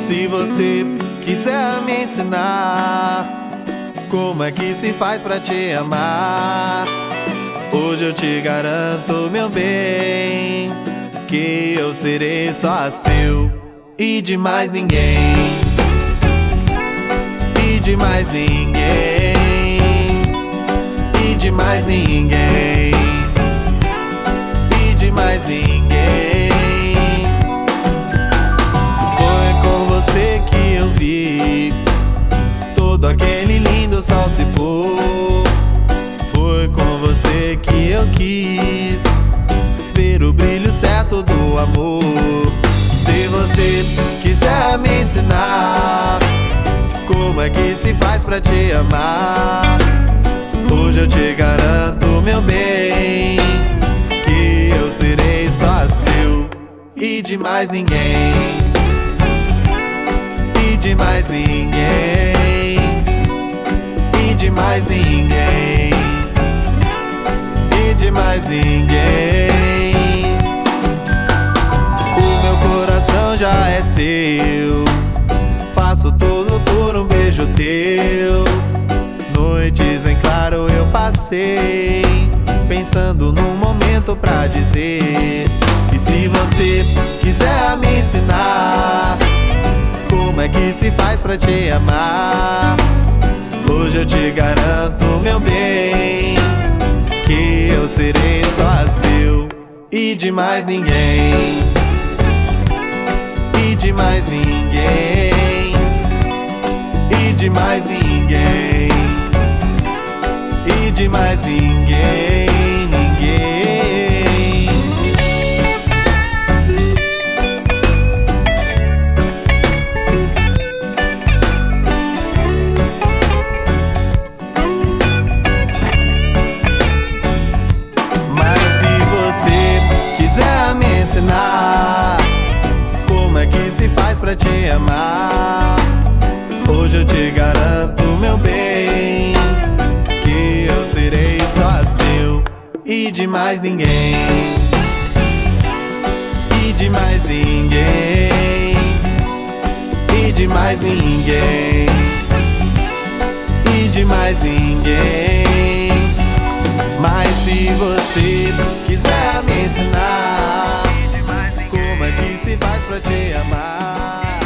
se você quiser me ensinar como é que se faz pra te amar, hoje eu te garanto, meu bem, que eu serei só seu e de mais ninguém. E de mais ninguém. E de mais ninguém. E de mais ninguém. Foi com você que eu vi todo aquele lindo sol se pôr. Foi com você que eu quis ver o brilho certo do amor. Se você quiser me ensinar como é que se faz pra te amar, hoje eu te garanto, meu bem, que eu serei só seu e de mais ninguém. E de mais ninguém. E de mais ninguém. E de mais ninguém. O meu coração já é seu, faço tudo por um beijo teu. Noites em claro eu passei, pensando num momento pra dizer que se você quiser me ensinar como é que se faz pra te amar, hoje eu te garanto, meu bem, que eu serei só seu e de mais ninguém. E de mais ninguém. E de mais ninguém. E de mais ninguém. Ninguém. Mas se você quiser me ensinar como é que se faz pra te amar, hoje eu te garanto, meu bem, que eu serei só seu e de mais ninguém. E de mais ninguém. E de mais ninguém. E de mais ninguém. Mas se você quiser me ensinar como é que se faz pra te amar,